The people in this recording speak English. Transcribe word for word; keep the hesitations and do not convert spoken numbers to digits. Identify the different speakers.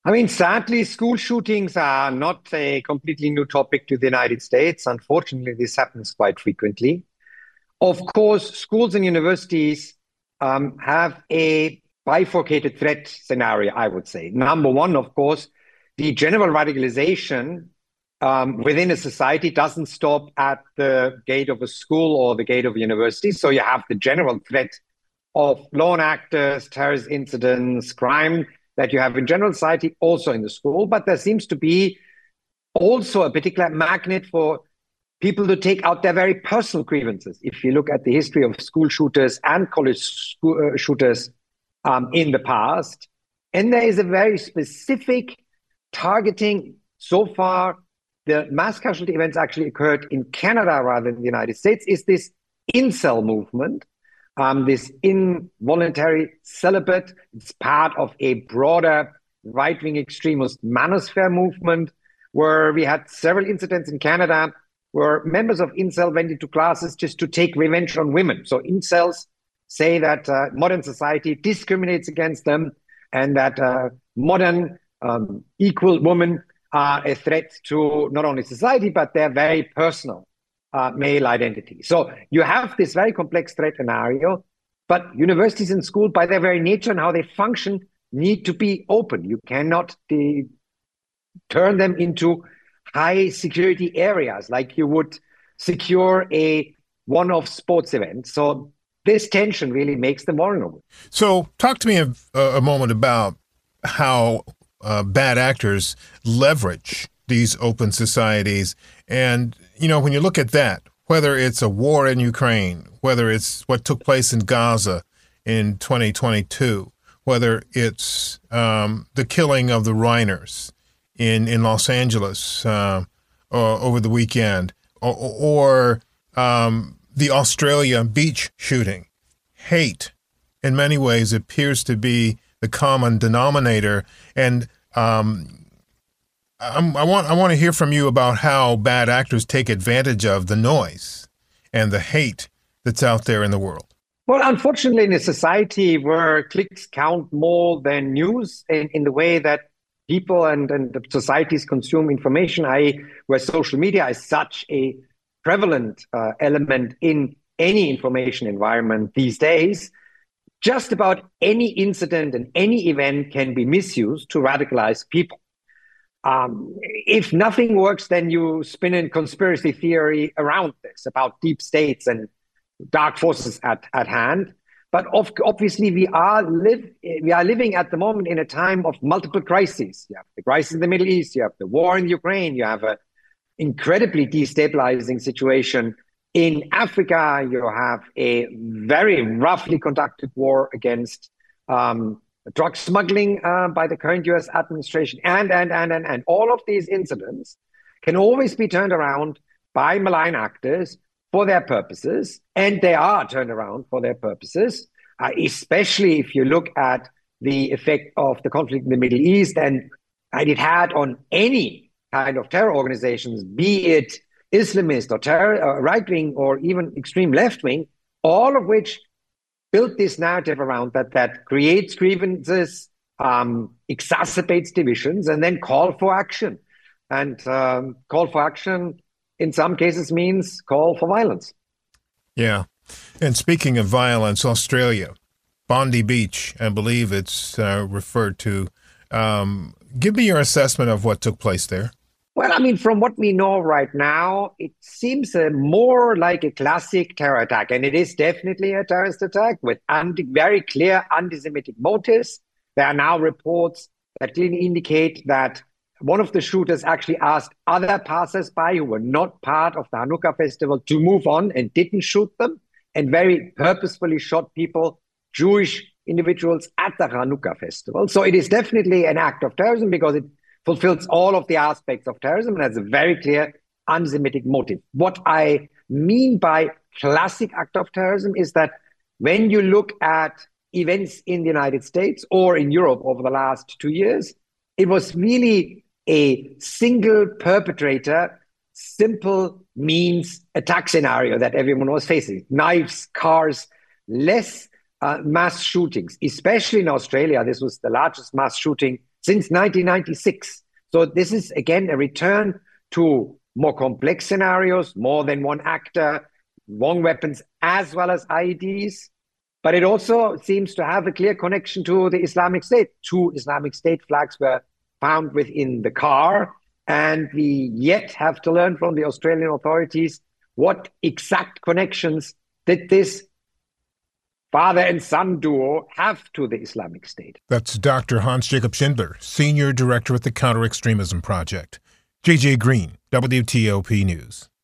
Speaker 1: I mean, sadly, school shootings are not a completely new topic to the United States. Unfortunately, this happens quite frequently. Of course, schools and universities um, have a bifurcated threat scenario, I would say. Number one, of course, the general radicalization um, within a society doesn't stop at the gate of a school or the gate of a university. So you have the general threat of lone actors, terrorist incidents, crime that you have in general society, also in the school. But there seems to be also a particular magnet for people to take out their very personal grievances. If you look at the history of school shooters and college school, uh, shooters um, in the past, and there is a very specific targeting. So far, the mass casualty events actually occurred in Canada rather than the United States, is this incel movement, um, this involuntary celibate. It's part of a broader right-wing extremist manosphere movement, where we had several incidents in Canada where members of incel went into classes just to take revenge on women. So incels say that uh, modern society discriminates against them, and that uh, modern um, equal women are a threat to not only society, but their very personal uh, male identity. So you have this very complex threat scenario, but universities and schools, by their very nature and how they function, need to be open. You cannot de- turn them into high security areas like you would secure a one-off sports event. So this tension really makes them vulnerable.
Speaker 2: So talk to me a, a moment about how uh, bad actors leverage these open societies. And, you know, when you look at that, whether it's a war in Ukraine, whether it's what took place in Gaza in twenty twenty-two, whether it's um, the killing of the Reiners in, in Los Angeles uh, uh, over the weekend, or, or um, the Australia beach shooting. Hate, in many ways, appears to be the common denominator. And um, I'm, I want I want to hear from you about how bad actors take advantage of the noise and the hate that's out there in the world.
Speaker 1: Well, unfortunately, in a society where clicks count more than news, in, in the way that people and, and the societies consume information, that is, where social media is such a prevalent uh, element in any information environment these days, just about any incident and any event can be misused to radicalize people. Um, if nothing works, then you spin in conspiracy theory around this about deep states and dark forces at, at hand. But of, obviously, we are live we are living at the moment in a time of multiple crises. You have the crisis in the Middle East, you have the war in Ukraine, you have an incredibly destabilizing situation in Africa, you have a very roughly conducted war against um, drug smuggling uh, by the current U S administration, and, and, and, and, and all of these incidents can always be turned around by malign actors for their purposes, and they are turned around for their purposes, uh, especially if you look at the effect of the conflict in the Middle East and, and it had on any kind of terror organizations, be it Islamist or terror, uh, right-wing or even extreme left-wing, all of which built this narrative around that that creates grievances, um, exacerbates divisions, and then call for action. And um, call for action in some cases means call for violence.
Speaker 2: Yeah. And speaking of violence, Australia, Bondi Beach, I believe it's uh, referred to. Um, give me your assessment of what took place there.
Speaker 1: Well, I mean, from what we know right now, it seems uh, more like a classic terror attack. And it is definitely a terrorist attack with anti- very clear anti-Semitic motives. There are now reports that clearly indicate that one of the shooters actually asked other passers-by who were not part of the Hanukkah festival to move on and didn't shoot them, and very purposefully shot people, Jewish individuals, at the Hanukkah festival. So it is definitely an act of terrorism because it fulfills all of the aspects of terrorism and has a very clear anti-Semitic motive. What I mean by classic act of terrorism is that when you look at events in the United States or in Europe over the last two years, it was really a single perpetrator, simple means attack scenario that everyone was facing. Knives, cars, less uh, mass shootings, especially in Australia. This was the largest mass shooting since nineteen ninety-six. So this is, again, a return to more complex scenarios, more than one actor, long weapons, as well as I E Ds. But it also seems to have a clear connection to the Islamic State. Two Islamic State flags were found within the car. And we yet have to learn from the Australian authorities what exact connections did this father and son duo have to the Islamic State.
Speaker 2: That's Doctor Hans-Jacob Schindler, Senior Director at the Counter-Extremism Project. J J Green, W T O P News.